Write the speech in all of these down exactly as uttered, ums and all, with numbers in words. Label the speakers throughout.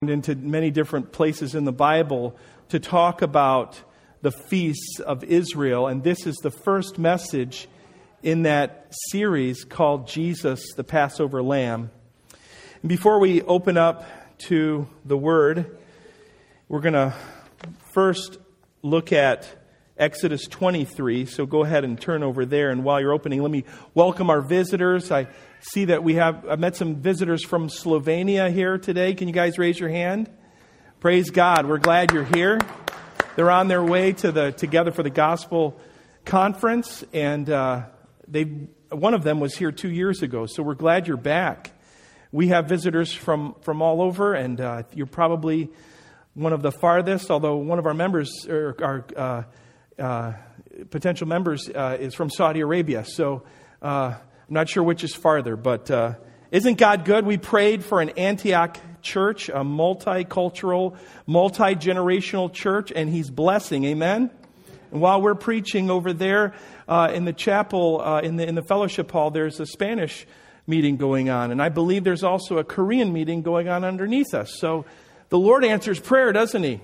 Speaker 1: into many different places in the Bible to talk about the feasts of Israel. And this is the first message in that series called Jesus, the Passover Lamb. And before we open up to the Word, we're going to first look at Exodus twenty-three. So go ahead and turn over there. And while you're opening, let me welcome our visitors. I see that we have, I met some visitors from Slovenia here today. Can you guys raise your hand? Praise God. We're glad you're here. They're on their way to the Together for the Gospel conference. And uh, they, one of them was here two years ago. So we're glad you're back. We have visitors from, from all over, and uh, you're probably one of the farthest, although one of our members, or our uh, uh, potential members, uh, is from Saudi Arabia. So uh, I'm not sure which is farther, but uh, isn't God good? We prayed for an Antioch church, a multicultural, multi-generational church, and He's blessing. Amen? And while we're preaching over there uh, in the chapel, uh, in the in the fellowship hall, there's a Spanish meeting going on, and I believe there's also a Korean meeting going on underneath us. So the Lord answers prayer, doesn't He?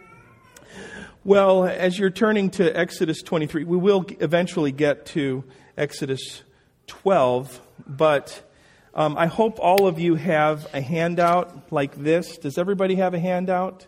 Speaker 1: Well, as you're turning to Exodus twenty-three, we will eventually get to Exodus twelve, but um, I hope all of you have a handout like this. Does everybody have a handout?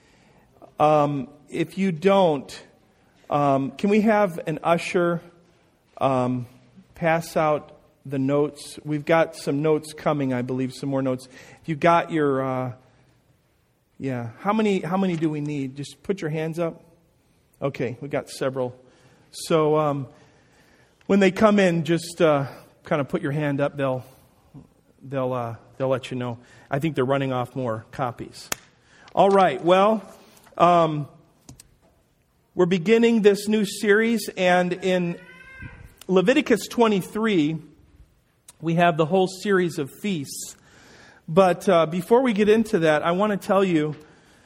Speaker 1: Um, if you don't, um, can we have an usher um, pass out the notes? We've got some notes coming, I believe, some more notes. If you got your... Uh, Yeah. How many how many do we need? Just put your hands up. Okay, we got several. So um, when they come in, just uh, kind of put your hand up. They'll they'll uh, they'll let you know. I think they're running off more copies. All right. Well, um, we're beginning this new series, and in Leviticus twenty-three, we have the whole series of feasts. But uh, before we get into that, I want to tell you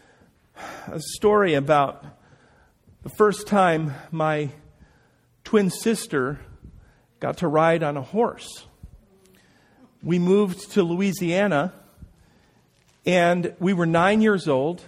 Speaker 1: a story about the first time my twin sister got to ride on a horse. We moved to Louisiana, and we were nine years old.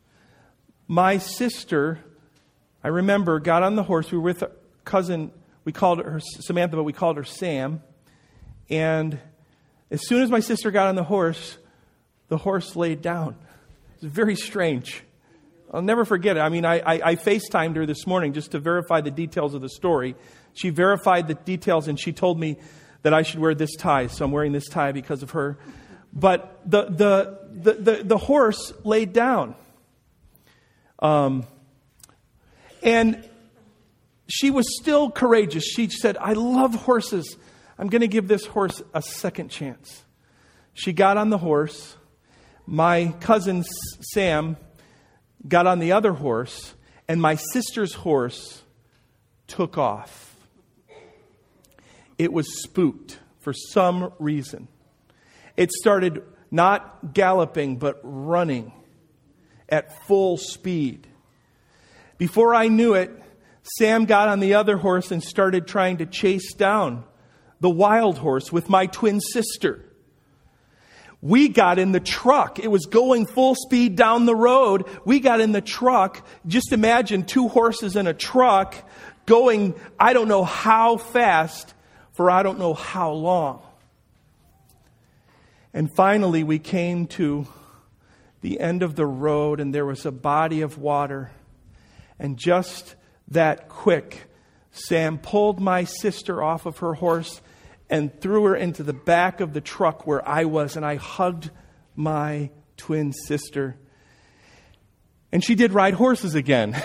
Speaker 1: My sister, I remember, got on the horse. We were with a cousin. We called her Samantha, but we called her Sam. And as soon as my sister got on the horse, the horse laid down. It was very strange. I'll never forget it. I mean, I, I, I FaceTimed her this morning just to verify the details of the story. She verified the details, and she told me that I should wear this tie. So I'm wearing this tie because of her. But the the the the, the horse laid down. Um, and she was still courageous. She said, "I love horses. I'm going to give this horse a second chance." She got on the horse. My cousin Sam got on the other horse, and my sister's horse took off. It was spooked for some reason. It started not galloping, but running at full speed. Before I knew it, Sam got on the other horse and started trying to chase down the wild horse with my twin sister. We got in the truck. It was going full speed down the road. We got in the truck. Just imagine two horses in a truck going, I don't know how fast for I don't know how long. And finally we came to the end of the road, and there was a body of water. And just that quick, Sam pulled my sister off of her horse and threw her into the back of the truck where I was, and I hugged my twin sister. And she did ride horses again.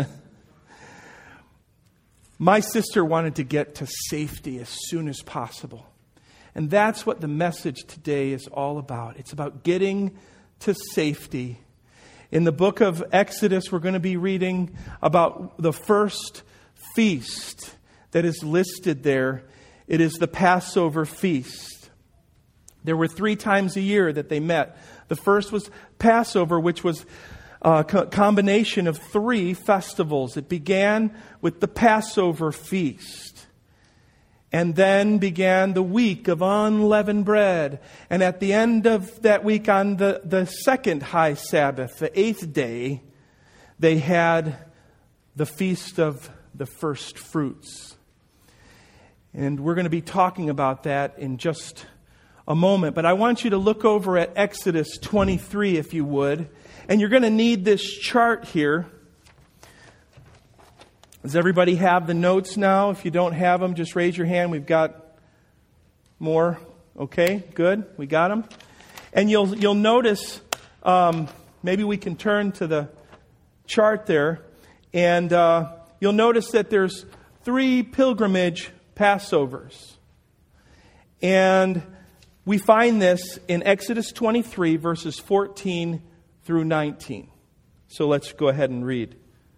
Speaker 1: My sister wanted to get to safety as soon as possible. And that's what the message today is all about. It's about getting to safety. In the book of Exodus, we're going to be reading about the first feast that is listed there. It is the Passover feast. There were three times a year that they met. The first was Passover, which was a co- combination of three festivals. It began with the Passover feast. And then began the week of unleavened bread. And at the end of that week, on the, the second high Sabbath, the eighth day, they had the feast of the first fruits. And we're going to be talking about that in just a moment. But I want you to look over at Exodus twenty-three, if you would. And you're going to need this chart here. Does everybody have the notes now? If you don't have them, just raise your hand. We've got more. Okay, good. We got them. And you'll you'll notice, um, maybe we can turn to the chart there. And uh, you'll notice that there's three pilgrimage Passovers. And we find this in Exodus twenty-three, verses fourteen through nineteen. So let's go ahead and read.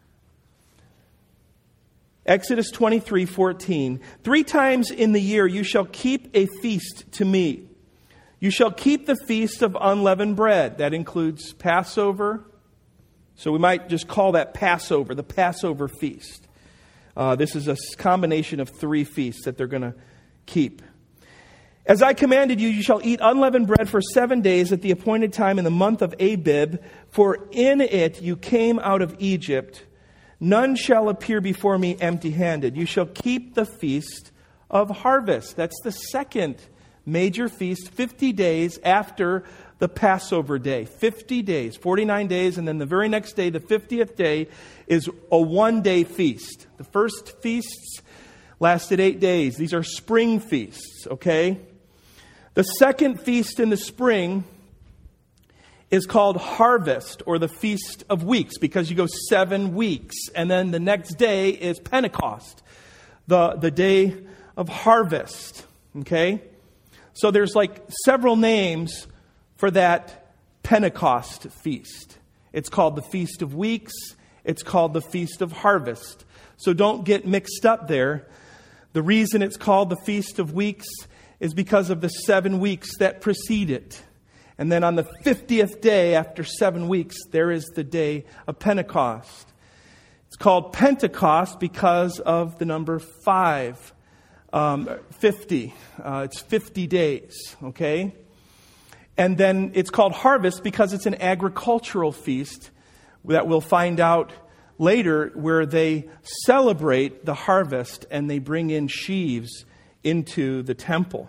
Speaker 1: Exodus twenty-three, fourteen. Three times in the year you shall keep a feast to me. You shall keep the feast of unleavened bread. That includes Passover. So we might just call that Passover, the Passover feast. Uh, this is a combination of three feasts that they're going to keep. As I commanded you, you shall eat unleavened bread for seven days at the appointed time in the month of Abib, for in it you came out of Egypt. None shall appear before me empty-handed. You shall keep the feast of harvest. That's the second major feast, fifty days after the Passover day. fifty days, forty-nine days, and then the very next day, the fiftieth day, is a one-day feast. The first feasts lasted eight days. These are spring feasts, okay? The second feast in the spring is called Harvest, or the Feast of Weeks, because you go seven weeks. And then the next day is Pentecost, the, the day of harvest. Okay? So there's like several names for that Pentecost feast. It's called the Feast of Weeks. It's called the Feast of Harvest. So don't get mixed up there. The reason it's called the Feast of Weeks is because of the seven weeks that precede it. And then on the fiftieth day, after seven weeks, there is the day of Pentecost. It's called Pentecost because of the number five, um, fifty. Uh, it's fifty days, okay? And then it's called Harvest because it's an agricultural feast that we'll find out later, where they celebrate the harvest and they bring in sheaves into the temple.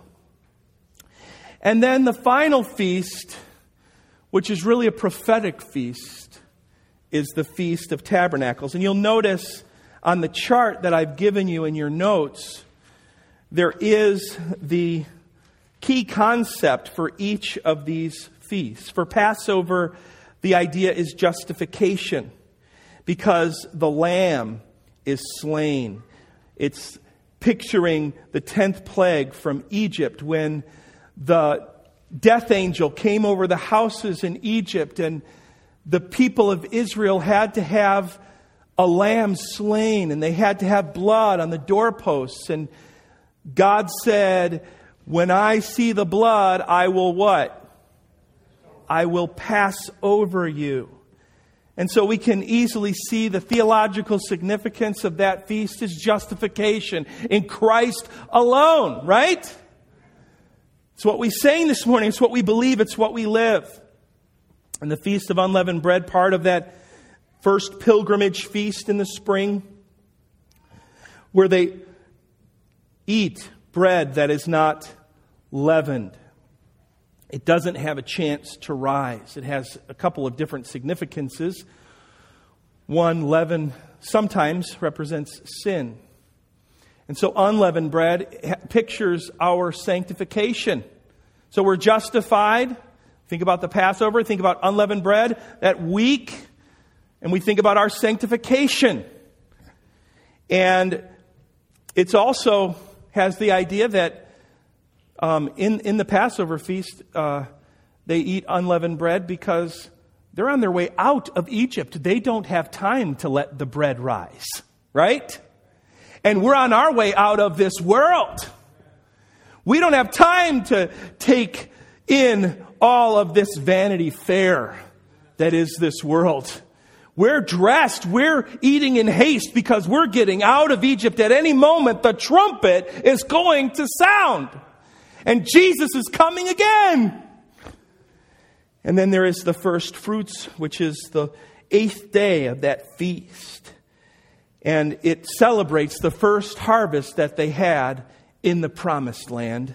Speaker 1: And then the final feast, which is really a prophetic feast, is the Feast of Tabernacles. And you'll notice on the chart that I've given you in your notes, there is the key concept for each of these feasts. For Passover, the idea is justification, because the lamb is slain. It's picturing the tenth plague from Egypt, when the death angel came over the houses in Egypt, and the people of Israel had to have a lamb slain, and they had to have blood on the doorposts. And God said, when I see the blood, I will what? I will pass over you. And so we can easily see the theological significance of that feast is justification in Christ alone, right? It's what we sang this morning. It's what we believe. It's what we live. And the Feast of Unleavened Bread, part of that first pilgrimage feast in the spring, where they eat bread that is not leavened. It doesn't have a chance to rise. It has a couple of different significances. One, leaven sometimes represents sin. And so unleavened bread pictures our sanctification. So we're justified. Think about the Passover. Think about unleavened bread that week. And we think about our sanctification. And it's also has the idea that um, in, in the Passover feast, uh, they eat unleavened bread because they're on their way out of Egypt. They don't have time to let the bread rise, right? And we're on our way out of this world. We don't have time to take in all of this vanity fair that is this world. We're dressed. We're eating in haste because we're getting out of Egypt. At any moment, the trumpet is going to sound. And Jesus is coming again. And then there is the first fruits, which is the eighth day of that feast. And it celebrates the first harvest that they had in the promised land.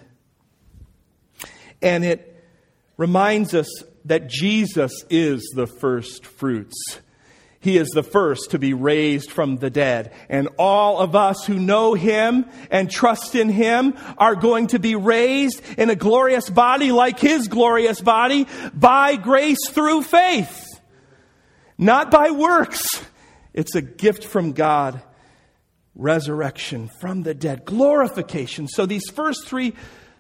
Speaker 1: And it reminds us that Jesus is the first fruits. He is the first to be raised from the dead. And all of us who know Him and trust in Him are going to be raised in a glorious body like His glorious body by grace through faith. Not by works. It's a gift from God. Resurrection from the dead. Glorification. So these first three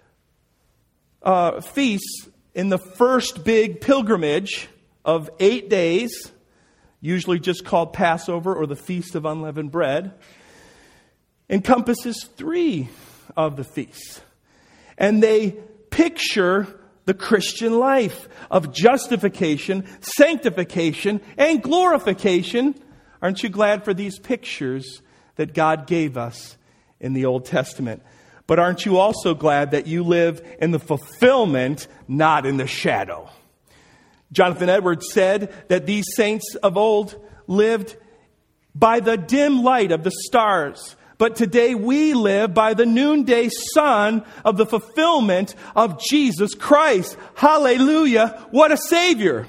Speaker 1: uh, feasts in the first big pilgrimage of eight days, usually just called Passover or the Feast of Unleavened Bread, encompasses three of the feasts. And they picture the Christian life of justification, sanctification, and glorification. Aren't you glad for these pictures that God gave us in the Old Testament? But aren't you also glad that you live in the fulfillment, not in the shadow? Jonathan Edwards said that these saints of old lived by the dim light of the stars. But today we live by the noonday sun of the fulfillment of Jesus Christ. Hallelujah. What a Savior.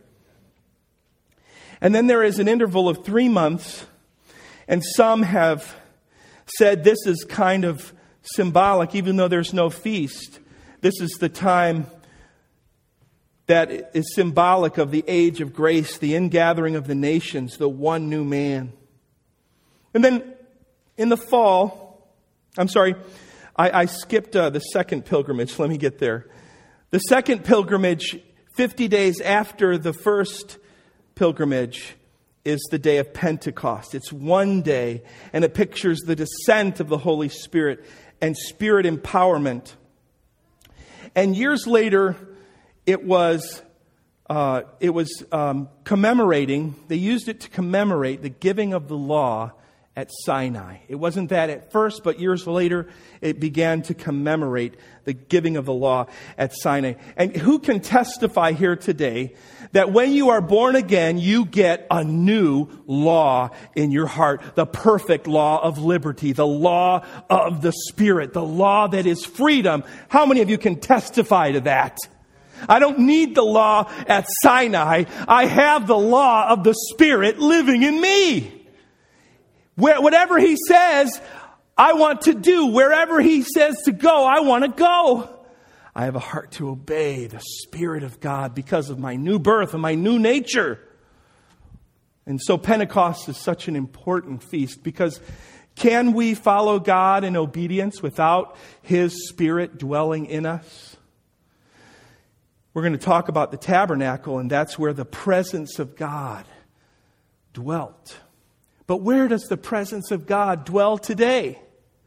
Speaker 1: And then there is an interval of three months. And some have said this is kind of symbolic, even though there's no feast. This is the time that is symbolic of the age of grace, the ingathering of the nations, the one new man. And then in the fall, I'm sorry, I, I skipped uh, the second pilgrimage. Let me get there. The second pilgrimage, fifty days after the first pilgrimage, is the day of Pentecost. It's one day, and it pictures the descent of the Holy Spirit and Spirit empowerment. And years later, it was uh, it was um, commemorating, they used it to commemorate the giving of the law at Sinai. It wasn't that at first, but years later, it began to commemorate the giving of the law at Sinai. And who can testify here today that when you are born again, you get a new law in your heart, the perfect law of liberty, the law of the Spirit, the law that is freedom? How many of you can testify to that? I don't need the law at Sinai. I have the law of the Spirit living in me. Where, whatever He says, I want to do. Wherever He says to go, I want to go. I have a heart to obey the Spirit of God because of my new birth and my new nature. And so Pentecost is such an important feast because can we follow God in obedience without His Spirit dwelling in us? We're going to talk about the tabernacle, and that's where the presence of God dwelt. But where does the presence of God dwell today?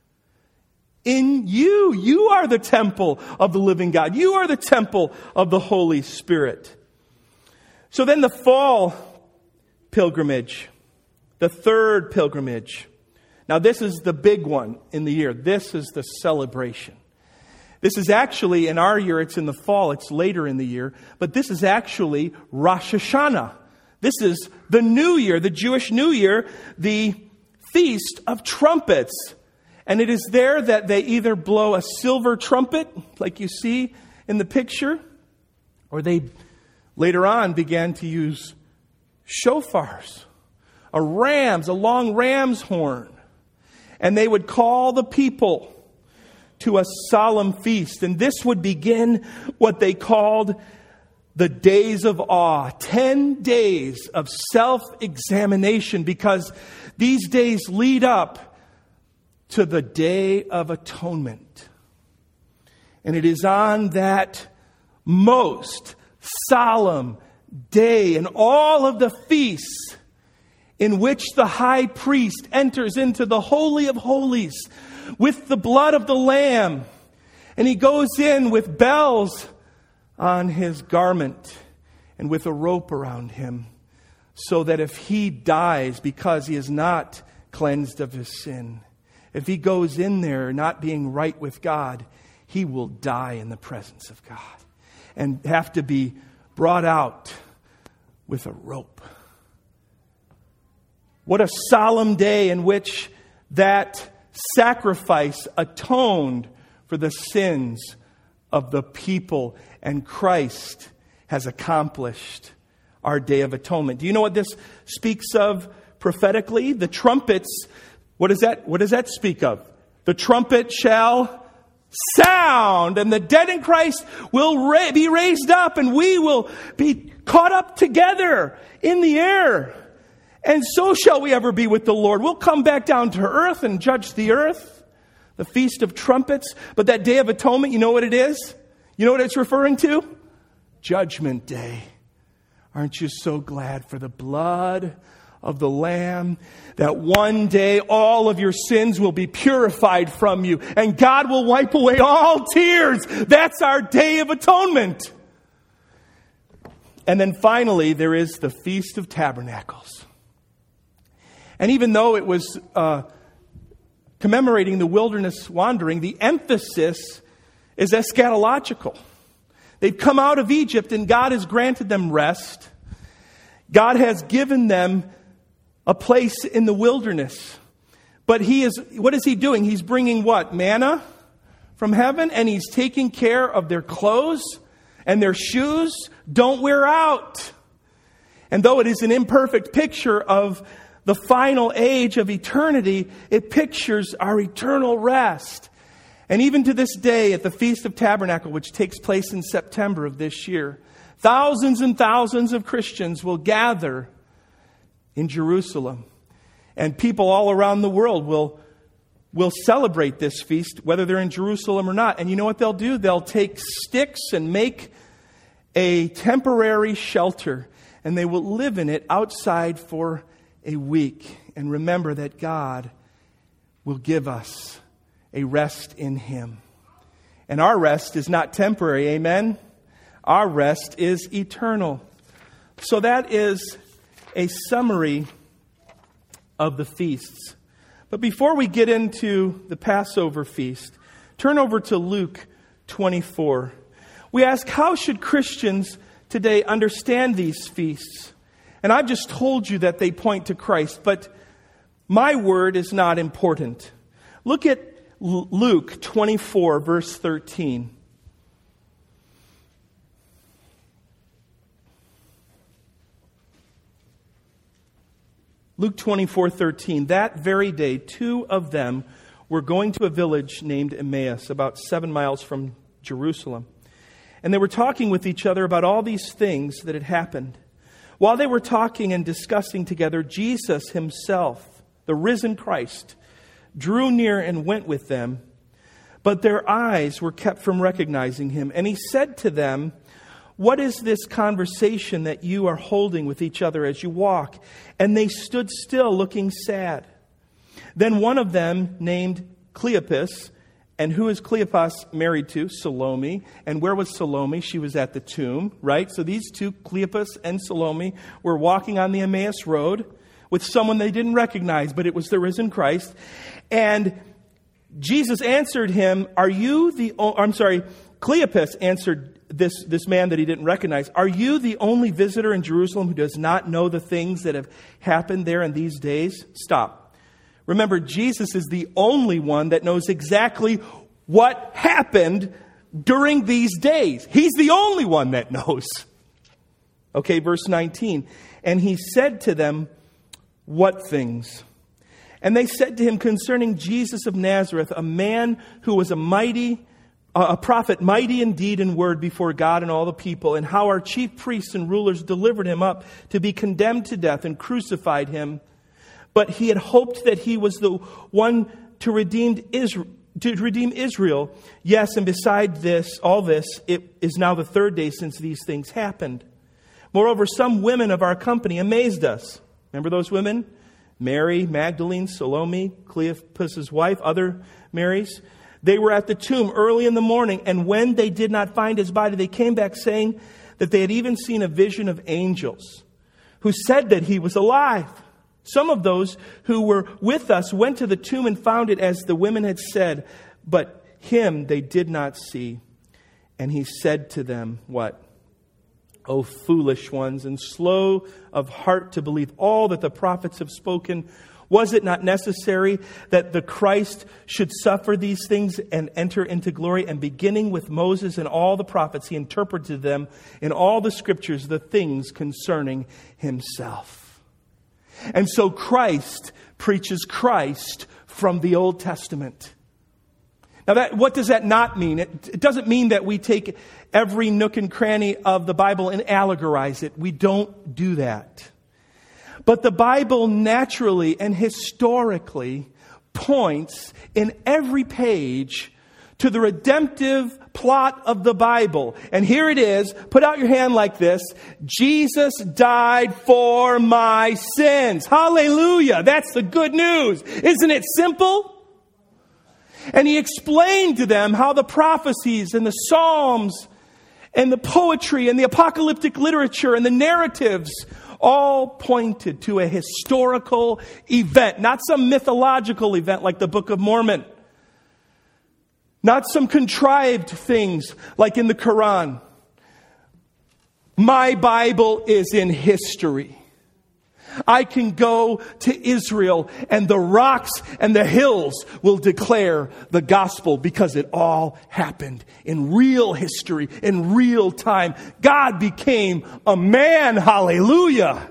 Speaker 1: In you. You are the temple of the living God. You are the temple of the Holy Spirit. So then the fall pilgrimage, the third pilgrimage. Now this is the big one in the year. This is the celebration. This is actually, in our year, it's in the fall, it's later in the year, but this is actually Rosh Hashanah. This is the New Year, the Jewish New Year, the Feast of Trumpets. And it is there that they either blow a silver trumpet, like you see in the picture, or they later on began to use shofars, a ram's, a long ram's horn. And they would call the people to a solemn feast. And this would begin what they called the days of awe, ten days of self-examination, because these days lead up to the Day of Atonement. And it is on that most solemn day in all of the feasts in which the high priest enters into the Holy of Holies with the blood of the Lamb. And he goes in with bells on his garment and with a rope around him, so that if he dies because he is not cleansed of his sin, if he goes in there not being right with God, he will die in the presence of God and have to be brought out with a rope. What a solemn day in which that sacrifice atoned for the sins of the people, and Christ has accomplished our Day of Atonement. Do you know what this speaks of prophetically? The trumpets, what does that, what does that speak of? The trumpet shall sound, and the dead in Christ will ra- be raised up, and we will be caught up together in the air. And so shall we ever be with the Lord. We'll come back down to earth and judge the earth. The Feast of Trumpets. But that Day of Atonement, you know what it is? You know what it's referring to? Judgment Day. Aren't you so glad for the blood of the Lamb, that one day all of your sins will be purified from you and God will wipe away all tears. That's our Day of Atonement. And then finally, there is the Feast of Tabernacles. And even though it was uh, commemorating the wilderness wandering, the emphasis is eschatological. They've come out of Egypt and God has granted them rest. God has given them a place in the wilderness. But he is, what is he doing? He's bringing what? Manna from heaven, and he's taking care of their clothes and their shoes don't wear out. And though it is an imperfect picture of the final age of eternity, it pictures our eternal rest. And even to this day, at the Feast of Tabernacle, which takes place in September of this year, thousands and thousands of Christians will gather in Jerusalem. And people all around the world will, will celebrate this feast, whether they're in Jerusalem or not. And you know what they'll do? They'll take sticks and make a temporary shelter, and they will live in it outside for a week. And remember that God will give us a rest in Him. And our rest is not temporary, amen? Our rest is eternal. So that is a summary of the feasts. But before we get into the Passover feast, turn over to Luke twenty-four. We ask, how should Christians today understand these feasts? And I've just told you that they point to Christ, but my word is not important. Look at Luke twenty-four, verse thirteen. Luke twenty-four, thirteen. That very day, two of them were going to a village named Emmaus, about seven miles from Jerusalem. And they were talking with each other about all these things that had happened. While they were talking and discussing together, Jesus himself, the risen Christ, drew near and went with them, but their eyes were kept from recognizing him. And he said to them, "What is this conversation that you are holding with each other as you walk?" And they stood still, looking sad. Then one of them, named Cleopas, and who is Cleopas married to? Salome. And where was Salome? She was at the tomb, right? So these two, Cleopas and Salome, were walking on the Emmaus Road with someone they didn't recognize, but it was the risen Christ. And Jesus answered him, "Are you the..." O- I'm sorry, Cleopas answered this, this man that he didn't recognize, "Are you the only visitor in Jerusalem who does not know the things that have happened there in these days?" Stop. Remember, Jesus is the only one that knows exactly what happened during these days. He's the only one that knows. Okay, verse nineteen. And he said to them, "What things?" And they said to him, "Concerning Jesus of Nazareth, a man who was a mighty, a prophet, mighty in deed and word before God and all the people, and how our chief priests and rulers delivered him up to be condemned to death and crucified him. But he had hoped that he was the one to redeem Israel. To redeem Israel. Yes, and beside this, all this, it is now the third day since these things happened. Moreover, some women of our company amazed us." Remember those women? Mary, Magdalene, Salome, Cleopas' wife, other Marys. "They were at the tomb early in the morning, and when they did not find his body, they came back saying that they had even seen a vision of angels who said that he was alive. Some of those who were with us went to the tomb and found it as the women had said, but him they did not see. And he said to them, what? O foolish ones, and slow of heart to believe all that the prophets have spoken. Was it not necessary that the Christ should suffer these things and enter into glory? And beginning with Moses and all the prophets, he interpreted them in all the scriptures, the things concerning himself. And so Christ preaches Christ from the Old Testament. Now, that, what does that not mean? It, it doesn't mean that we take every nook and cranny of the Bible and allegorize it. We don't do that. But the Bible naturally and historically points in every page to the redemptive plot of the Bible. And here it is. Put out your hand like this. Jesus died for my sins. Hallelujah. That's the good news. Isn't it simple? And he explained to them how the prophecies and the Psalms and the poetry and the apocalyptic literature and the narratives all pointed to a historical event, not some mythological event like the Book of Mormon. Not some contrived things like in the Quran. My Bible is in history. I can go to Israel and the rocks and the hills will declare the gospel because it all happened in real history, in real time. God became a man. Hallelujah.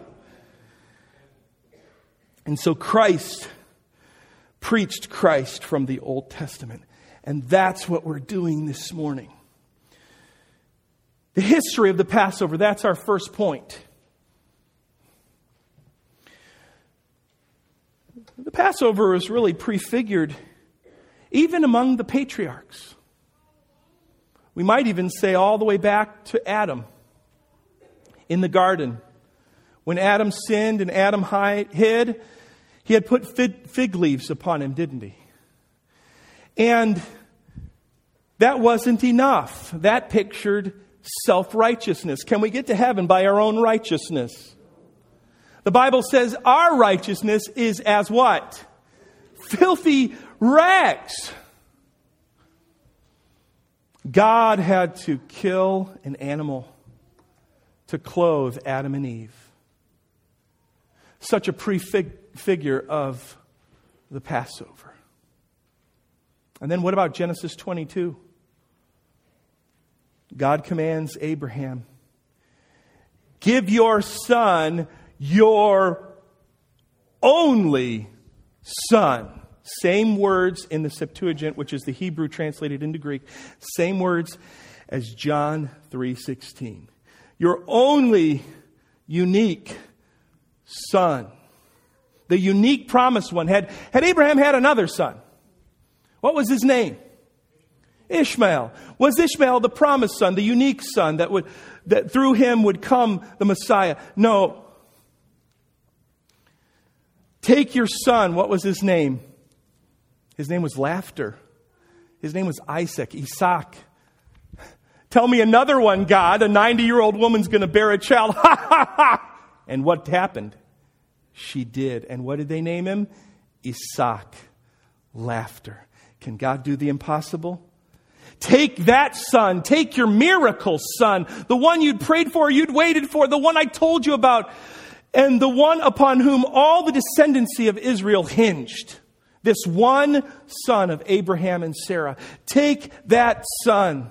Speaker 1: And so Christ preached Christ from the Old Testament. And that's what we're doing this morning. The history of the Passover, that's our first point. The Passover is really prefigured even among the patriarchs. We might even say all the way back to Adam in the garden. When Adam sinned and Adam hid, he had put fig leaves upon him, didn't he? And that wasn't enough. That pictured self-righteousness. Can we get to heaven by our own righteousness? The Bible says our righteousness is as what? Filthy rags. God had to kill an animal to clothe Adam and Eve. Such a prefigure of the Passover. And then what about Genesis twenty-two? God commands Abraham, give your son your only son. Same words in the Septuagint, which is the Hebrew translated into Greek. Same words as John three sixteen. Your only unique son. The unique promised one. Had, had Abraham had another son? What was his name? Ishmael. Was Ishmael the promised son, the unique son that would that through him would come the Messiah? No. Take your son. What was his name? His name was Laughter. His name was Isaac, Isaac. Tell me another one, God. A ninety-year-old woman's going to bear a child. Ha ha ha! And what happened? She did. And what did they name him? Isaac. Laughter. Can God do the impossible? Take that son. Take your miracle son. The one you'd prayed for, you'd waited for. The one I told you about. And the one upon whom all the descendancy of Israel hinged. This one son of Abraham and Sarah. Take that son.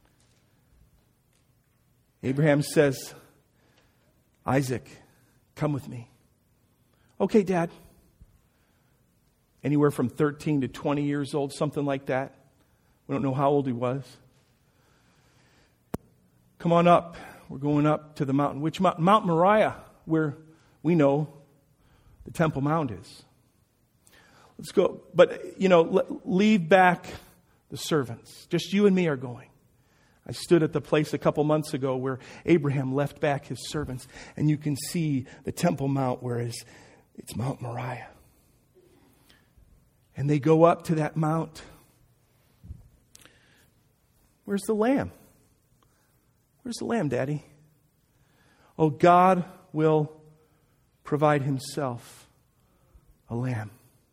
Speaker 1: Abraham says, Isaac, come with me. Okay, Dad. Anywhere from thirteen to twenty years old, something like that. We don't know how old he was. Come on up. We're going up to the mountain. Which mountain? Mount Moriah, where we know the Temple Mount is. Let's go. But, you know, leave back the servants. Just you and me are going. I stood at the place a couple months ago where Abraham left back his servants. And you can see the Temple Mount, whereas it's Mount Moriah. And they go up to that mount. Where's the lamb? Where's the lamb, Daddy? Oh, God will provide himself a lamb.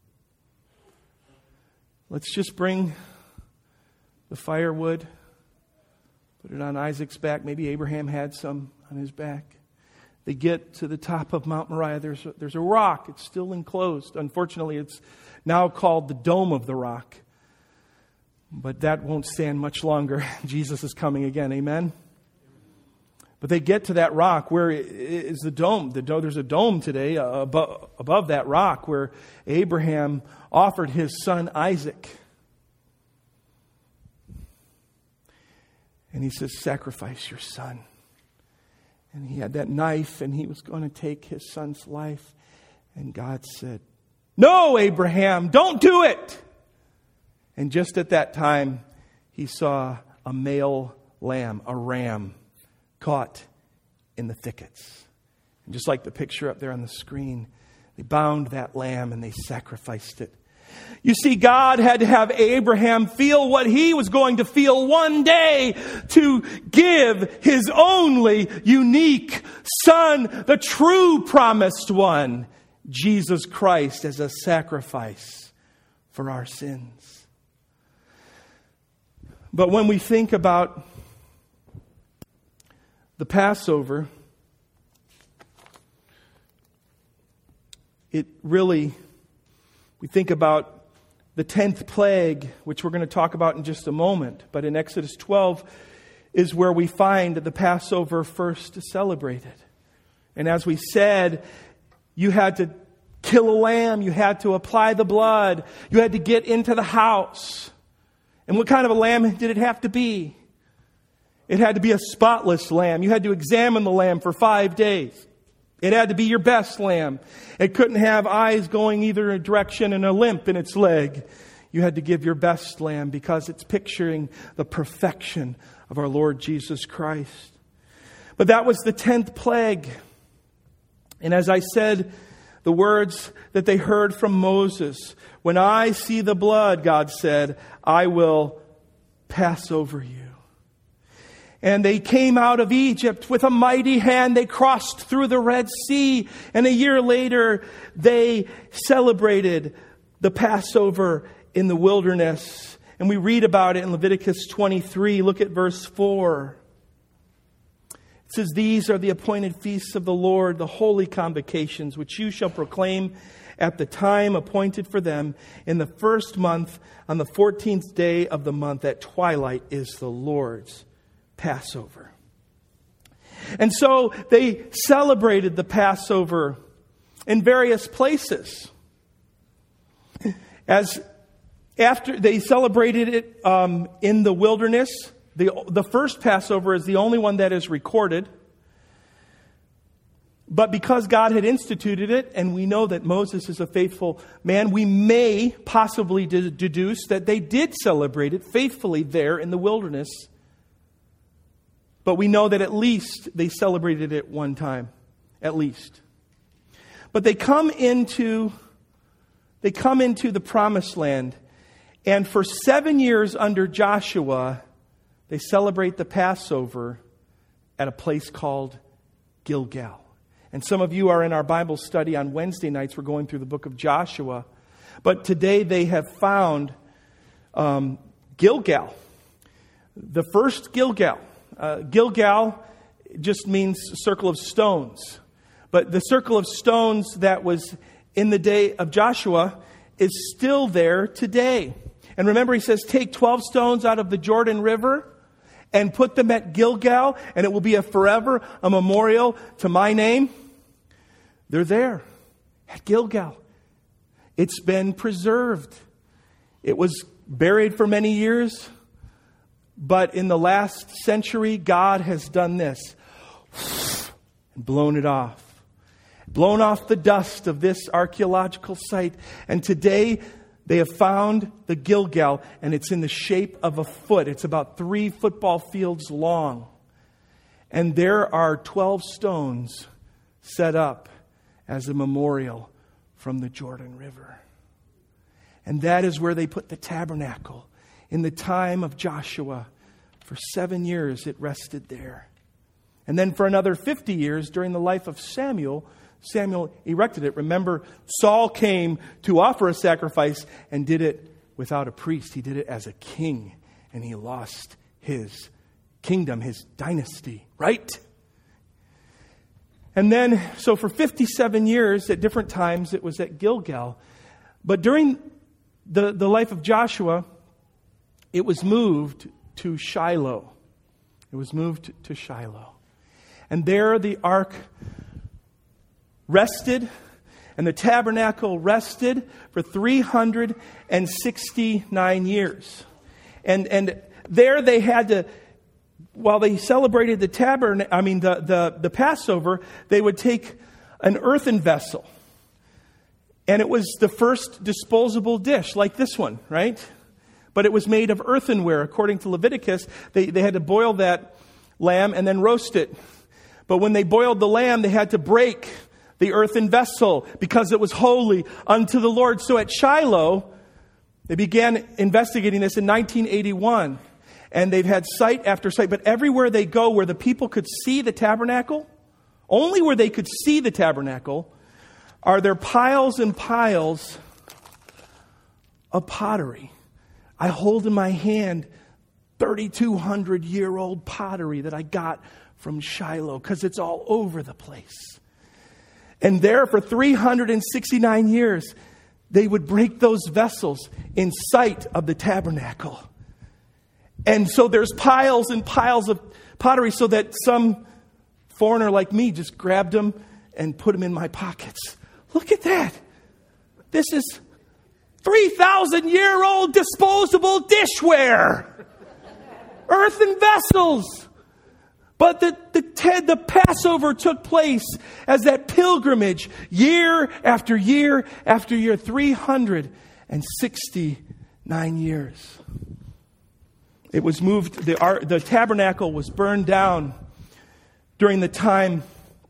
Speaker 1: Let's just bring the firewood, put it on Isaac's back. Maybe Abraham had some on his back. They get to the top of Mount Moriah. There's a, there's a rock. It's still enclosed. Unfortunately, it's now called the Dome of the Rock. But that won't stand much longer. Jesus is coming again. Amen? But they get to that rock. Where is the dome? The dome there's a dome today above, above that rock where Abraham offered his son Isaac. And he says, sacrifice your son. And he had that knife and he was going to take his son's life. And God said, no, Abraham, don't do it. And just at that time, he saw a male lamb, a ram, caught in the thickets. And just like the picture up there on the screen, they bound that lamb and they sacrificed it. You see, God had to have Abraham feel what he was going to feel one day to give his only unique son, the true promised one, Jesus Christ, as a sacrifice for our sins. But when we think about the Passover, it really, we think about the tenth plague, which we're going to talk about in just a moment. But in Exodus twelve is where we find the Passover first celebrated. And as we said, you had to kill a lamb. You had to apply the blood. You had to get into the house. And what kind of a lamb did it have to be? It had to be a spotless lamb. You had to examine the lamb for five days. It had to be your best lamb. It couldn't have eyes going either direction and a limp in its leg. You had to give your best lamb because it's picturing the perfection of our Lord Jesus Christ. But that was the tenth plague. And as I said, the words that they heard from Moses, when I see the blood, God said, I will pass over you. And they came out of Egypt with a mighty hand. They crossed through the Red Sea. And a year later, they celebrated the Passover in the wilderness. And we read about it in Leviticus twenty-three. Look at verse four. It says, these are the appointed feasts of the Lord, the holy convocations, which you shall proclaim at the time appointed for them. In the first month, on the fourteenth day of the month, at twilight, is the Lord's Passover. And so they celebrated the Passover in various places. As after they celebrated it um, in the wilderness, the the first Passover is the only one that is recorded. But because God had instituted it, and we know that Moses is a faithful man, we may possibly de- deduce that they did celebrate it faithfully there in the wilderness. But we know that at least they celebrated it one time. At least. But they come into, they come into the promised land. And for seven years under Joshua, they celebrate the Passover at a place called Gilgal. And some of you are in our Bible study on Wednesday nights. We're going through the book of Joshua. But today they have found um, Gilgal. The first Gilgal. Uh, Gilgal just means circle of stones. But the circle of stones that was in the day of Joshua is still there today. And remember, he says, take twelve stones out of the Jordan River and put them at Gilgal, and it will be a forever, a memorial to my name. They're there at Gilgal. It's been preserved. It was buried for many years. But in the last century, God has done this and blown it off. Blown off the dust of this archaeological site. And today, they have found the Gilgal, and it's in the shape of a foot. It's about three football fields long. And there are twelve stones set up as a memorial from the Jordan River. And that is where they put the tabernacle. In the time of Joshua, for seven years it rested there. And then for another fifty years during the life of Samuel, Samuel erected it. Remember, Saul came to offer a sacrifice and did it without a priest. He did it as a king, and he lost his kingdom, his dynasty, right? And then, so for fifty-seven years, at different times, it was at Gilgal. But during the, the life of Joshua, it was moved to Shiloh. It was moved to Shiloh. And there the ark rested, and the tabernacle rested for three hundred sixty-nine years. And and there they had to, while they celebrated the tabernacle, I mean the, the, the Passover, they would take an earthen vessel. And it was the first disposable dish, like this one, right? But it was made of earthenware. According to Leviticus, they, they had to boil that lamb and then roast it. But when they boiled the lamb, they had to break the earthen vessel because it was holy unto the Lord. So at Shiloh, they began investigating this in nineteen eighty-one. And they've had site after site. But everywhere they go where the people could see the tabernacle, only where they could see the tabernacle, are there piles and piles of pottery. I hold in my hand thirty-two hundred year old pottery that I got from Shiloh because it's all over the place. And there for three hundred sixty-nine years, they would break those vessels in sight of the tabernacle. And so there's piles and piles of pottery so that some foreigner like me just grabbed them and put them in my pockets. Look at that. This is three thousand year old disposable dishware. Earthen vessels. But the, the, the Passover took place as that pilgrimage year after year after year, three hundred sixty-nine years. It was moved, the, our, the tabernacle was burned down during the time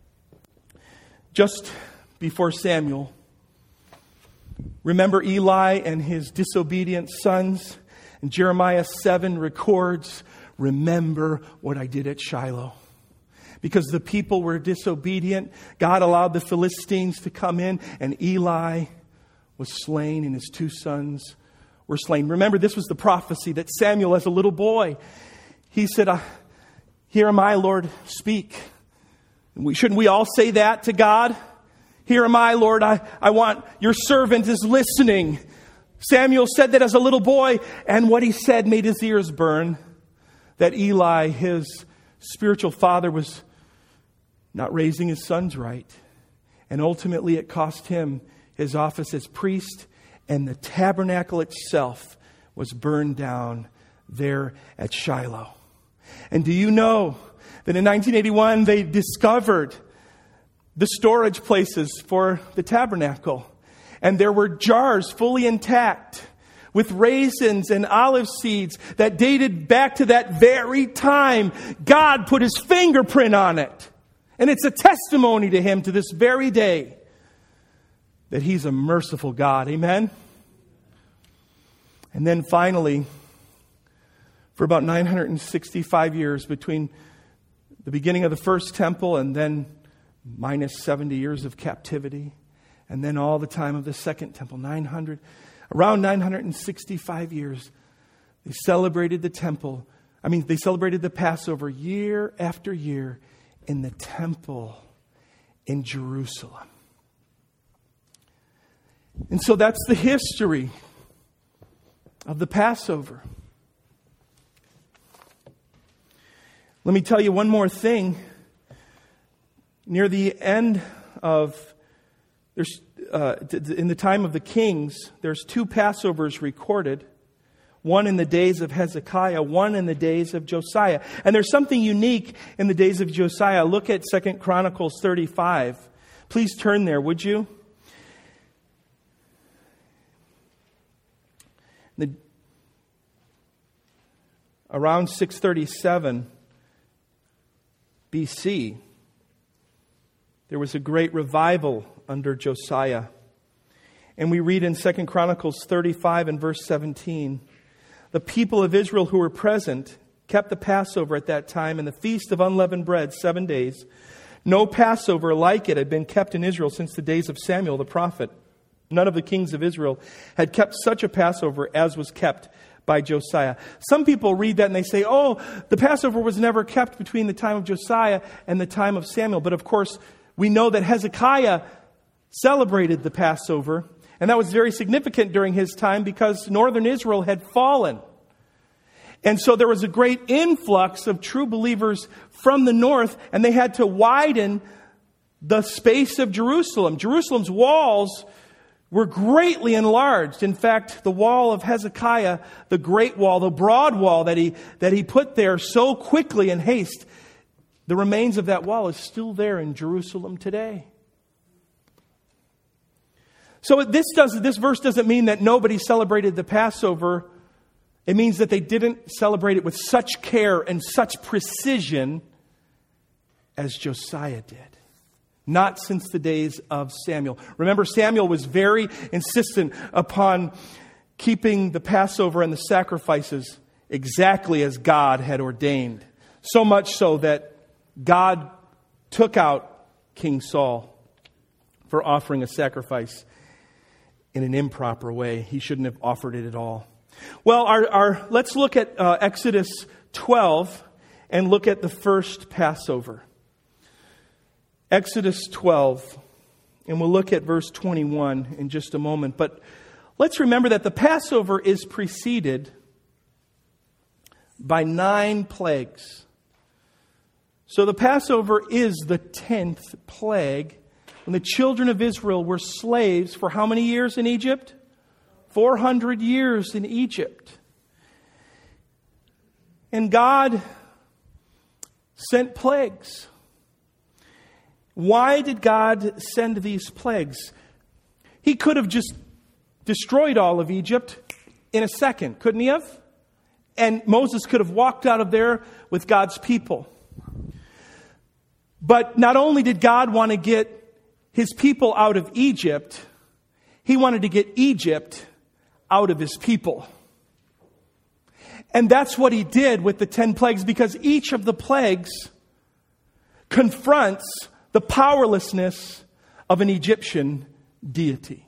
Speaker 1: just before Samuel. Remember Eli and his disobedient sons? And Jeremiah seven records, remember what I did at Shiloh. Because the people were disobedient, God allowed the Philistines to come in, and Eli was slain and his two sons were slain. Remember, this was the prophecy that Samuel, as a little boy, he said, uh, here am I, Lord, speak. We, shouldn't we all say that to God? Here am I, Lord, I, I want, your servant is listening. Samuel said that as a little boy, and what he said made his ears burn. That Eli, his spiritual father, was not raising his sons right. And ultimately it cost him his office as priest, and the tabernacle itself was burned down there at Shiloh. And do you know that in nineteen eighty-one they discovered the storage places for the tabernacle? And there were jars fully intact with raisins and olive seeds that dated back to that very time God put his fingerprint on it. And it's a testimony to him to this very day that he's a merciful God. Amen? And then finally, for about nine hundred sixty-five years between the beginning of the first temple and then minus seventy years of captivity, and then all the time of the second temple, nine hundred, around nine hundred sixty-five years, they celebrated the temple. I mean, they celebrated the Passover year after year in the temple in Jerusalem. And so that's the history of the Passover. Let me tell you one more thing. Near the end of, there's uh, in the time of the kings, there's two Passovers recorded. One in the days of Hezekiah, one in the days of Josiah. And there's something unique in the days of Josiah. Look at Second Chronicles thirty-five. Please turn there, would you? The, around six thirty-seven B C, there was a great revival under Josiah. And we read in Second Chronicles thirty-five and verse seventeen, the people of Israel who were present kept the Passover at that time and the Feast of Unleavened Bread seven days, No Passover like it had been kept in Israel since the days of Samuel the prophet. None of the kings of Israel had kept such a Passover as was kept by Josiah. Some people read that and they say, oh, the Passover was never kept between the time of Josiah and the time of Samuel. But of course, we know that Hezekiah celebrated the Passover. And that was very significant during his time because northern Israel had fallen. And so there was a great influx of true believers from the north, and they had to widen the space of Jerusalem. Jerusalem's walls were greatly enlarged. In fact, the wall of Hezekiah, the great wall, the broad wall that he, that he put there so quickly in haste, the remains of that wall is still there in Jerusalem today. So this does this verse doesn't mean that nobody celebrated the Passover. It means that they didn't celebrate it with such care and such precision as Josiah did. Not since the days of Samuel. Remember, Samuel was very insistent upon keeping the Passover and the sacrifices exactly as God had ordained. So much so that God took out King Saul for offering a sacrifice in an improper way. He shouldn't have offered it at all. Well, our, our let's look at uh, Exodus twelve and look at the first Passover. Exodus twelve, and we'll look at verse twenty-one in just a moment. But let's remember that the Passover is preceded by nine plagues. So the Passover is the tenth plague. When the children of Israel were slaves for how many years in Egypt? four hundred years in Egypt. And God sent plagues. Why did God send these plagues? He could have just destroyed all of Egypt in a second, couldn't he have? And Moses could have walked out of there with God's people. But not only did God want to get His people out of Egypt, He wanted to get Egypt out of His people. And that's what He did with the ten plagues, because each of the plagues confronts the powerlessness of an Egyptian deity.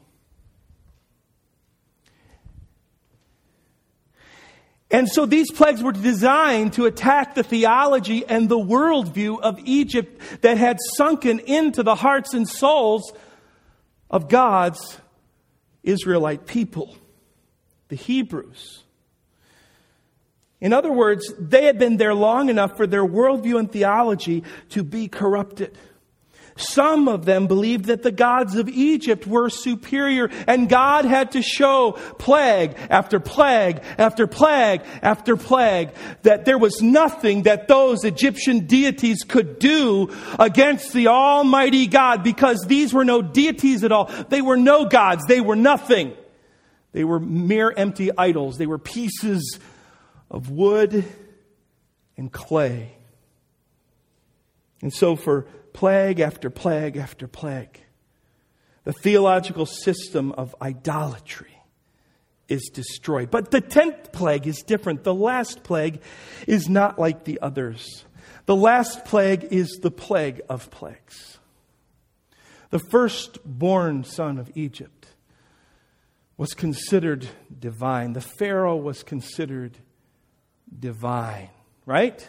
Speaker 1: And so these plagues were designed to attack the theology and the worldview of Egypt that had sunken into the hearts and souls of God's Israelite people, the Hebrews. In other words, they had been there long enough for their worldview and theology to be corrupted. Some of them believed that the gods of Egypt were superior, and God had to show plague after plague after plague after plague that there was nothing that those Egyptian deities could do against the Almighty God, because these were no deities at all. They were no gods. They were nothing. They were mere empty idols. They were pieces of wood and clay. And so for plague after plague after plague, the theological system of idolatry is destroyed. But the tenth plague is different. The last plague is not like the others. The last plague is the plague of plagues. The firstborn son of Egypt was considered divine. The Pharaoh was considered divine, right?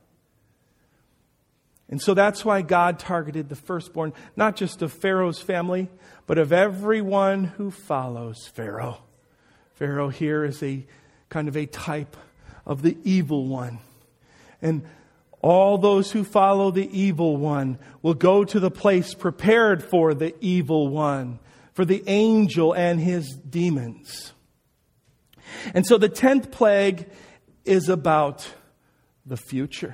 Speaker 1: And so that's why God targeted the firstborn, not just of Pharaoh's family, but of everyone who follows Pharaoh. Pharaoh here is a kind of a type of the evil one. And all those who follow the evil one will go to the place prepared for the evil one, for the angel and his demons. And so the tenth plague is about the future.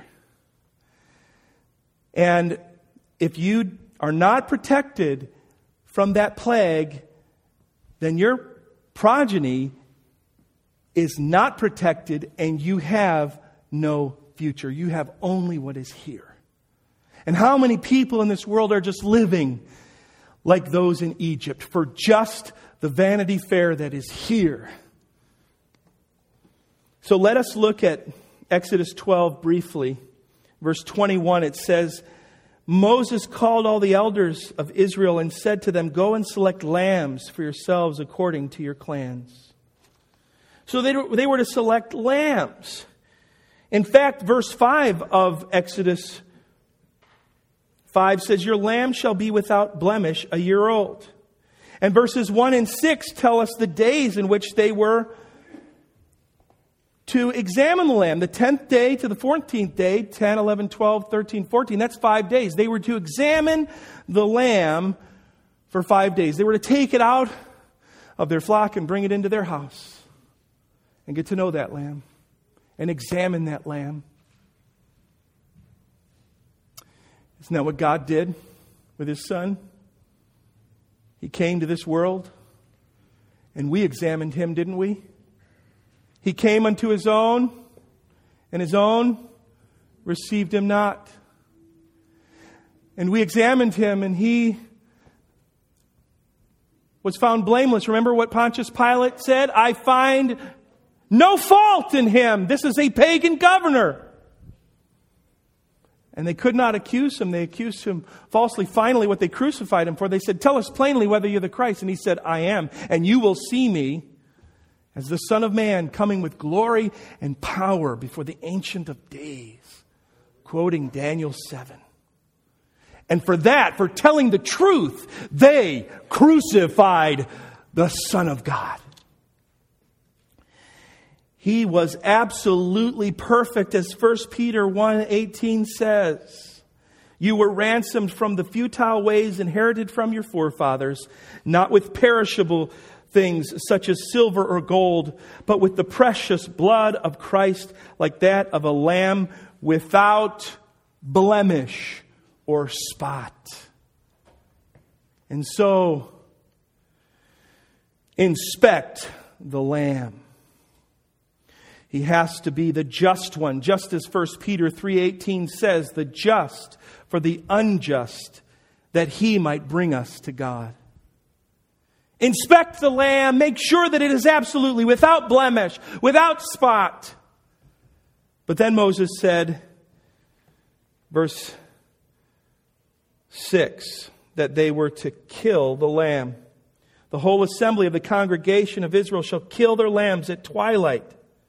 Speaker 1: And if you are not protected from that plague, then your progeny is not protected and you have no future. You have only what is here. And how many people in this world are just living like those in Egypt for just the Vanity Fair that is here? So let us look at Exodus twelve briefly. Verse twenty-one, it says, Moses called all the elders of Israel and said to them, "Go and select lambs for yourselves according to your clans." So they, they were to select lambs. In fact, verse five of Exodus five says, "Your lamb shall be without blemish, a year old." And verses one and six tell us the days in which they were to examine the lamb. The tenth day to the fourteenth day, ten, eleven, twelve, thirteen, fourteen, that's five days. They were to examine the lamb for five days. They were to take it out of their flock and bring it into their house and get to know that lamb and examine that lamb. Isn't that what God did with His Son? He came to this world and we examined Him, didn't we? He came unto His own, and His own received Him not. And we examined Him, and He was found blameless. Remember what Pontius Pilate said? "I find no fault in Him." This is a pagan governor. And they could not accuse Him. They accused Him falsely. Finally, what they crucified Him for, they said, "Tell us plainly whether you're the Christ." And He said, "I am, and you will see me as the Son of Man coming with glory and power before the Ancient of Days." Quoting Daniel seven. And for that, for telling the truth, they crucified the Son of God. He was absolutely perfect, as First Peter one eighteen says. "You were ransomed from the futile ways inherited from your forefathers, not with perishable things such as silver or gold, but with the precious blood of Christ, like that of a lamb without blemish or spot." And so, inspect the lamb. He has to be the just one, just as First Peter three eighteen says, "the just for the unjust, that He might bring us to God." Inspect the lamb. Make sure that it is absolutely without blemish, without spot. But then Moses said, verse six, that they were to kill the lamb. "The whole assembly of the congregation of Israel shall kill their lambs at twilight."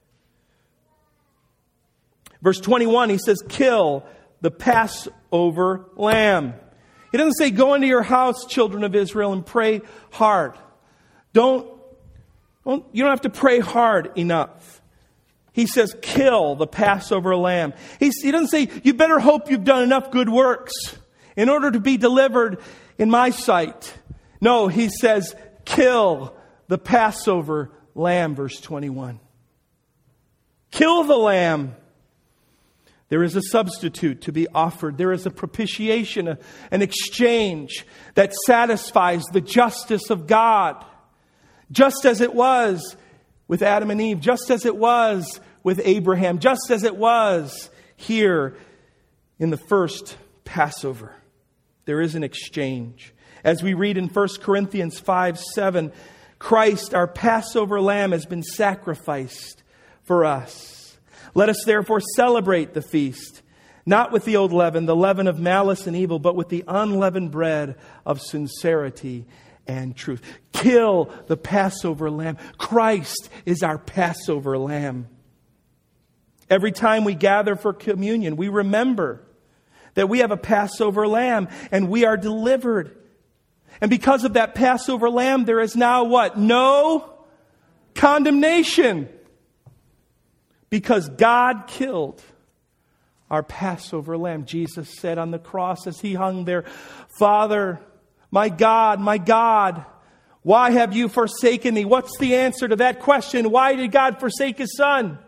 Speaker 1: Verse twenty-one, he says, "Kill the Passover lamb." He doesn't say, "Go into your house, children of Israel, and pray hard." Don't, don't, you don't have to pray hard enough. He says, "Kill the Passover lamb." He, he doesn't say, "You better hope you've done enough good works in order to be delivered in my sight." No, he says, "Kill the Passover lamb," verse twenty-one. Kill the lamb. There is a substitute to be offered. There is a propitiation, a, an exchange that satisfies the justice of God. Just as it was with Adam and Eve, just as it was with Abraham, just as it was here in the first Passover. There is an exchange. As we read in First Corinthians five seven, Christ, our Passover lamb, has been sacrificed for us. "Let us therefore celebrate the feast, not with the old leaven, the leaven of malice and evil, but with the unleavened bread of sincerity and truth." Kill the Passover lamb. Christ is our Passover lamb. Every time we gather for communion, we remember that we have a Passover lamb and we are delivered. And because of that Passover lamb, there is now what? No condemnation. Because God killed our Passover lamb. Jesus said on the cross as He hung there, "Father, my God, my God, why have you forsaken me?" What's the answer to that question? Why did God forsake His Son?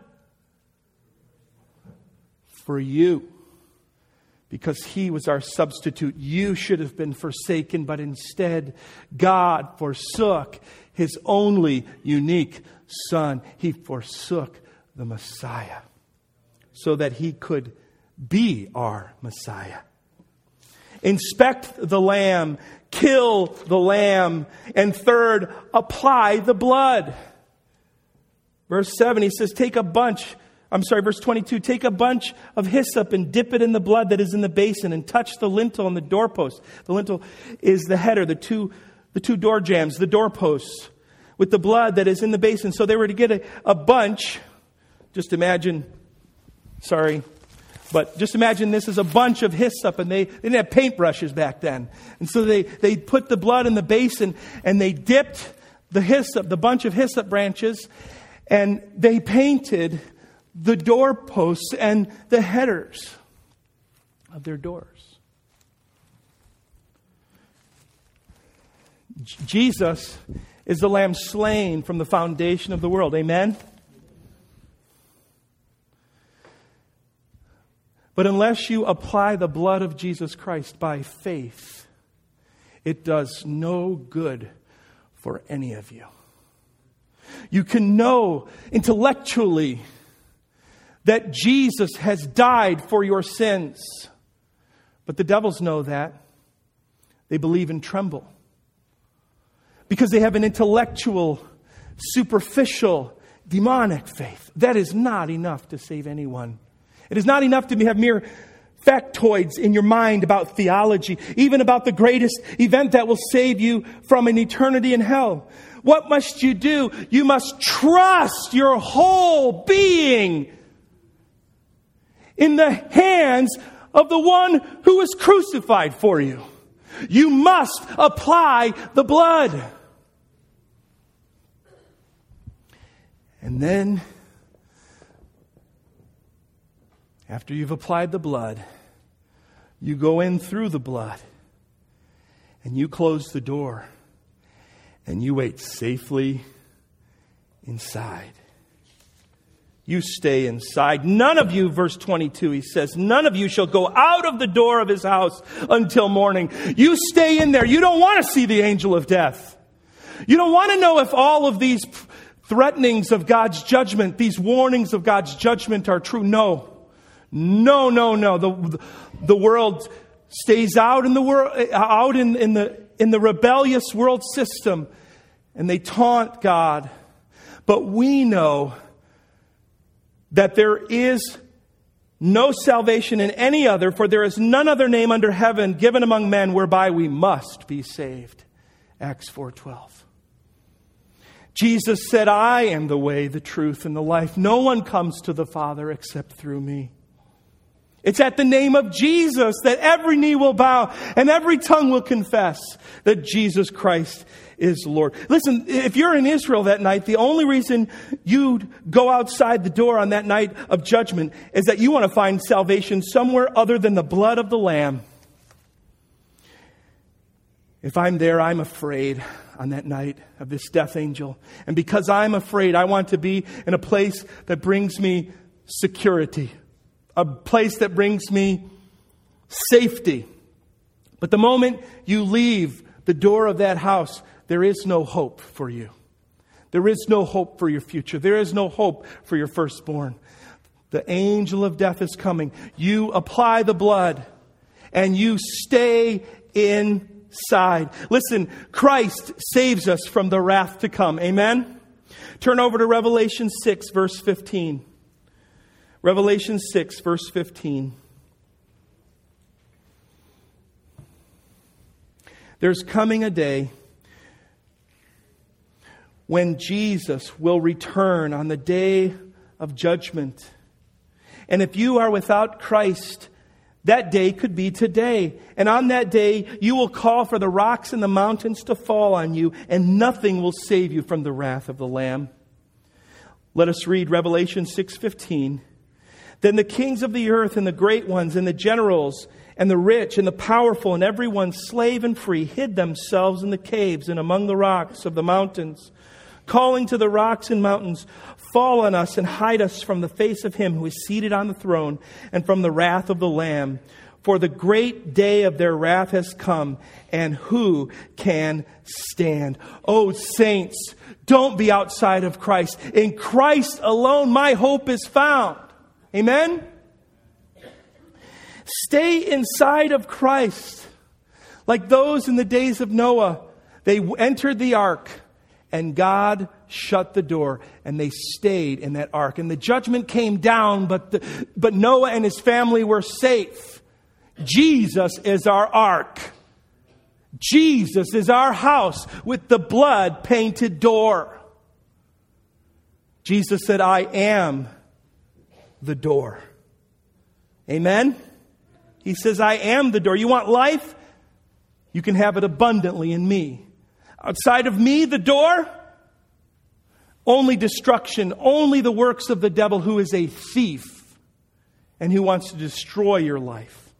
Speaker 1: For you. Because He was our substitute. You should have been forsaken, but instead God forsook His only unique Son. He forsook the Messiah so that He could be our Messiah. Inspect the lamb, kill the lamb, and third, apply the blood. Verse seven, he says, "Take a bunch I'm sorry, verse twenty-two, take a bunch of hyssop and dip it in the blood that is in the basin and touch the lintel and the doorpost. The lintel is the header, the two, the two door jambs, the doorposts, with the blood that is in the basin. So they were to get a, a bunch. Just imagine, sorry, but just imagine this is a bunch of hyssop, and they, they didn't have paintbrushes back then. And so they, they put the blood in the basin and they dipped the hyssop, the bunch of hyssop branches, and they painted the doorposts and the headers of their doors. J- Jesus is the Lamb slain from the foundation of the world. Amen? But unless you apply the blood of Jesus Christ by faith, it does no good for any of you. You can know intellectually that Jesus has died for your sins. But the devils know that. They believe and tremble. Because they have an intellectual, superficial, demonic faith. That is not enough to save anyone. It is not enough to have mere factoids in your mind about theology, even about the greatest event that will save you from an eternity in hell. What must you do? You must trust your whole being in the hands of the one who was crucified for you. You must apply the blood. And then, after you've applied the blood, you go in through the blood and you close the door and you wait safely inside. You stay inside. None of you, verse twenty-two, he says, none of you shall go out of the door of his house until morning. You stay in there. You don't want to see the angel of death. You don't want to know if all of these threatenings of God's judgment, these warnings of God's judgment are true. No. No, no, no. The, the world stays out in the world, out in, in the in the rebellious world system, and they taunt God. But we know that there is no salvation in any other, for there is none other name under heaven given among men whereby we must be saved. Acts four twelve. Jesus said, I am the way, the truth, and the life. No one comes to the Father except through me. It's at the name of Jesus that every knee will bow and every tongue will confess that Jesus Christ is Lord. Listen, if you're in Israel that night, the only reason you'd go outside the door on that night of judgment is that you want to find salvation somewhere other than the blood of the Lamb. If I'm there, I'm afraid on that night of this death angel. And because I'm afraid, I want to be in a place that brings me security. A place that brings me safety. But the moment you leave the door of that house, there is no hope for you. There is no hope for your future. There is no hope for your firstborn. The angel of death is coming. You apply the blood and you stay inside. Listen, Christ saves us from the wrath to come. Amen? Turn over to Revelation six, verse fifteen. Revelation six, verse fifteen. There's coming a day when Jesus will return on the day of judgment. And if you are without Christ, that day could be today. And on that day, you will call for the rocks and the mountains to fall on you, and nothing will save you from the wrath of the Lamb. Let us read Revelation six fifteen. Then the kings of the earth and the great ones and the generals and the rich and the powerful and everyone, slave and free, hid themselves in the caves and among the rocks of the mountains, calling to the rocks and mountains, fall on us and hide us from the face of him who is seated on the throne and from the wrath of the Lamb. For the great day of their wrath has come, and who can stand? Oh, saints, don't be outside of Christ. In Christ alone my hope is found. Amen? Stay inside of Christ. Like those in the days of Noah, they entered the ark And God shut the door, and they stayed in that ark. And the judgment came down, but, the, but Noah and his family were safe. Jesus is our ark. Jesus is our house with the blood painted door. Jesus said, I am the door. Amen? He says, I am the door. You want life? You can have it abundantly in me. Outside of me, the door, only destruction, only the works of the devil, who is a thief and who wants to destroy your life.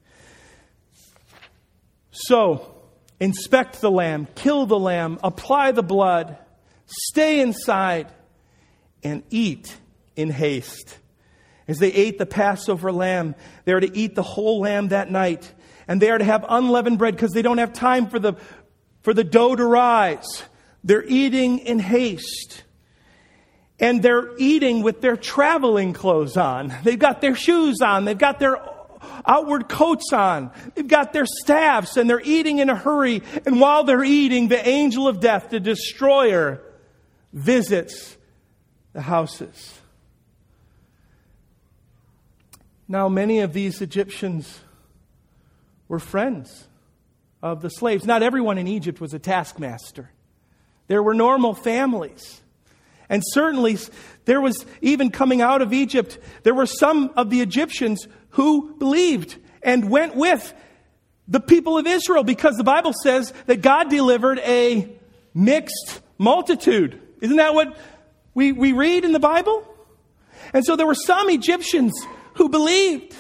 Speaker 1: So, inspect the lamb, kill the lamb, apply the blood, stay inside, and eat in haste. As they ate the Passover lamb, they are to eat the whole lamb that night. And they are to have unleavened bread because they don't have time for the, for the dough to rise. They're eating in haste. And they're eating with their traveling clothes on. They've got their shoes on. They've got their outward coats on. They've got their staffs, and they're eating in a hurry. And while they're eating, the angel of death, the destroyer, visits the houses. Now, many of these Egyptians were friends of the slaves. Not everyone in Egypt was a taskmaster. There were normal families. And certainly, there was, even coming out of Egypt, there were some of the Egyptians who believed and went with the people of Israel, because the Bible says that God delivered a mixed multitude. Isn't that what we, we read in the Bible? And so there were some Egyptians who believed.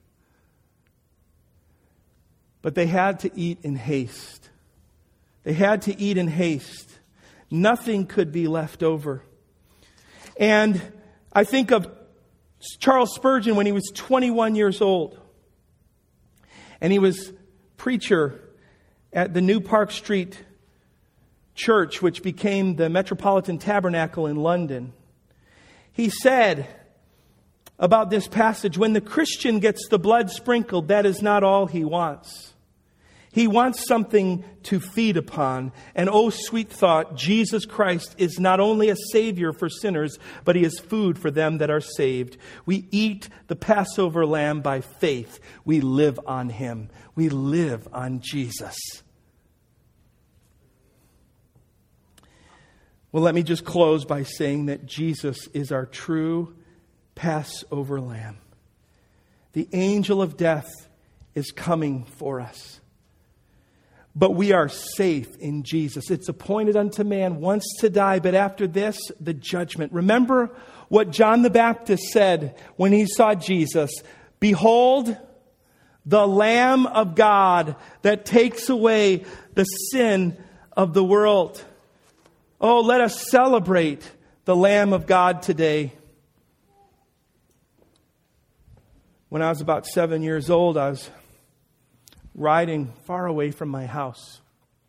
Speaker 1: But they had to eat in haste. They had to eat in haste. Nothing could be left over. And I think of Charles Spurgeon when he was twenty-one years old. And he was preacher at the New Park Street Church, which became the Metropolitan Tabernacle in London. He said about this passage, when the Christian gets the blood sprinkled, that is not all he wants. He wants something to feed upon. And oh, sweet thought, Jesus Christ is not only a Savior for sinners, but He is food for them that are saved. We eat the Passover lamb by faith. We live on Him. We live on Jesus. Well, let me just close by saying that Jesus is our true Passover lamb. The angel of death is coming for us. But we are safe in Jesus. It's appointed unto man once to die, but after this, the judgment. Remember what John the Baptist said when he saw Jesus. Behold, the Lamb of God that takes away the sin of the world. Oh, let us celebrate the Lamb of God today. When I was about seven years old, I was riding far away from my house.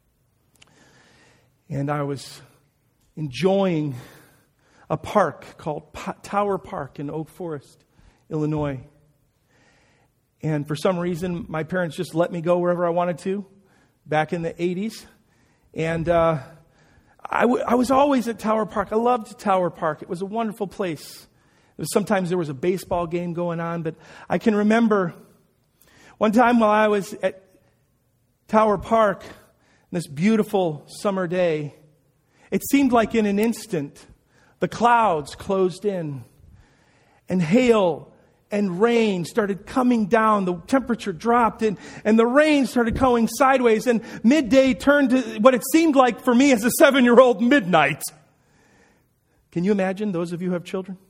Speaker 1: And I was enjoying a park called Tower Park in Oak Forest, Illinois. And for some reason, my parents just let me go wherever I wanted to back in the eighties. And uh, I, w- I was always at Tower Park. I loved Tower Park. It was a wonderful place. It was, sometimes there was a baseball game going on, but I can remember one time while I was at Tower Park, this beautiful summer day, it seemed like in an instant, the clouds closed in and hail and rain started coming down. The temperature dropped and, and the rain started going sideways, and midday turned to what it seemed like for me as a seven-year-old midnight. Can you imagine, those of you who have children?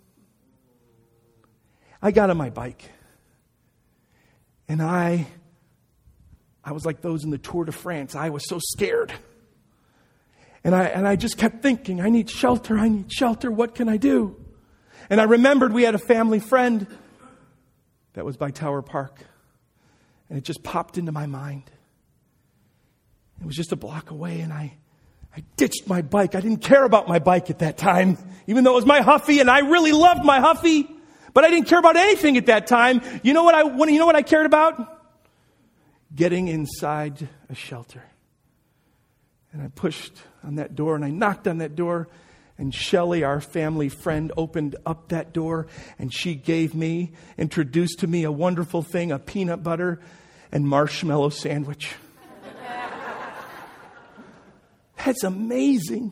Speaker 1: I got on my bike. And I, I was like those in the Tour de France. I was so scared. And I, and I just kept thinking, I need shelter, I need shelter, what can I do? And I remembered we had a family friend that was by Tower Park. And it just popped into my mind. It was just a block away, and I, I ditched my bike. I didn't care about my bike at that time, even though it was my Huffy, and I really loved my Huffy. But I didn't care about anything at that time. You know what I what, you know what I cared about? Getting inside a shelter. And I pushed on that door and I knocked on that door. And Shelley, our family friend, opened up that door and she gave me, introduced to me a wonderful thing, a peanut butter and marshmallow sandwich. That's amazing.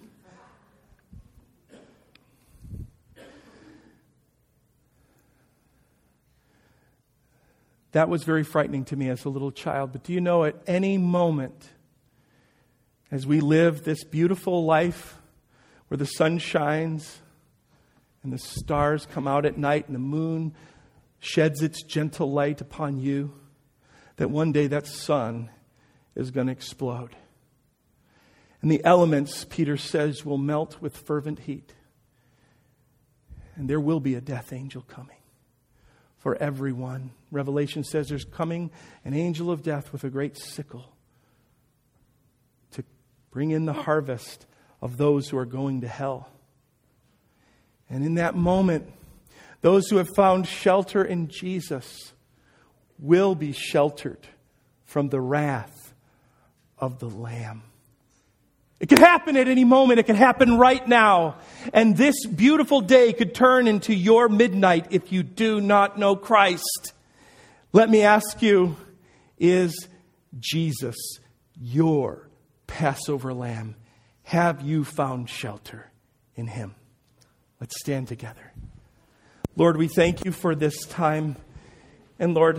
Speaker 1: That was very frightening to me as a little child. But do you know, at any moment, as we live this beautiful life where the sun shines and the stars come out at night and the moon sheds its gentle light upon you, that one day that sun is going to explode. And the elements, Peter says, will melt with fervent heat. And there will be a death angel coming for everyone. Revelation says there's coming an angel of death with a great sickle to bring in the harvest of those who are going to hell. And in that moment, those who have found shelter in Jesus will be sheltered from the wrath of the Lamb. It could happen at any moment. It could happen right now. And this beautiful day could turn into your midnight if you do not know Christ. Let me ask you, is Jesus your Passover Lamb? Have you found shelter in Him? Let's stand together. Lord, we thank you for this time. And Lord,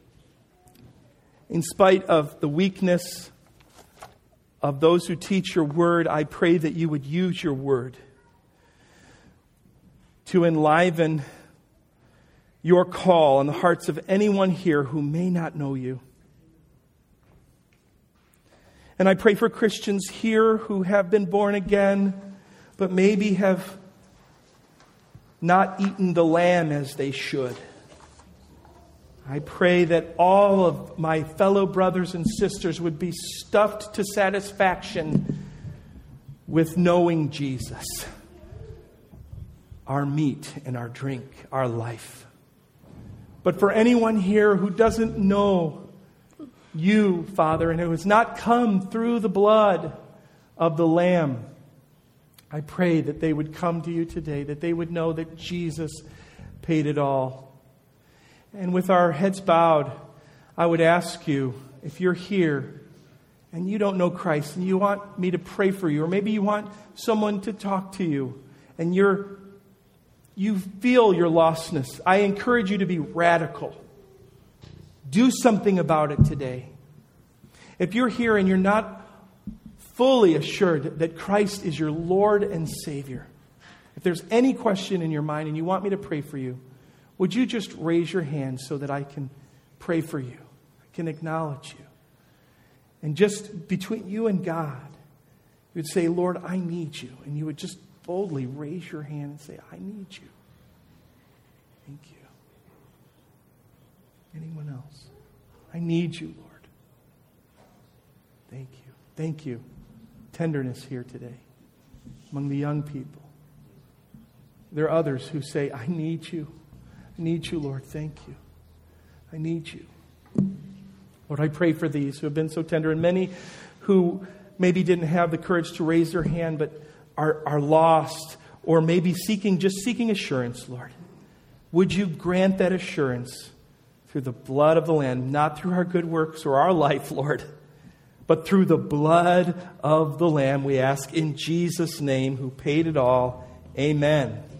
Speaker 1: in spite of the weakness of those who teach your word, I pray that you would use your word to enliven your call on the hearts of anyone here who may not know you. And I pray for Christians here who have been born again, but maybe have not eaten the lamb as they should. I pray that all of my fellow brothers and sisters would be stuffed to satisfaction with knowing Jesus, our meat and our drink, our life. But for anyone here who doesn't know you, Father, and who has not come through the blood of the Lamb, I pray that they would come to you today, that they would know that Jesus paid it all. And with our heads bowed, I would ask you, if you're here and you don't know Christ and you want me to pray for you, or maybe you want someone to talk to you and you're you feel your lostness, I encourage you to be radical. Do something about it today. If you're here and you're not fully assured that Christ is your Lord and Savior, if there's any question in your mind and you want me to pray for you, would you just raise your hand so that I can pray for you? I can acknowledge you. And just between you and God, you would say, Lord, I need you. And you would just boldly raise your hand and say, I need you. Thank you. Anyone else? I need you, Lord. Thank you. Thank you. Tenderness here today among the young people. There are others who say, I need you. I need you, Lord. Thank you. I need you. Lord, I pray for these who have been so tender, and many who maybe didn't have the courage to raise their hand but are, are lost, or maybe seeking, just seeking assurance, Lord. Would you grant that assurance through the blood of the Lamb, not through our good works or our life, Lord, but through the blood of the Lamb, we ask in Jesus' name, who paid it all. Amen.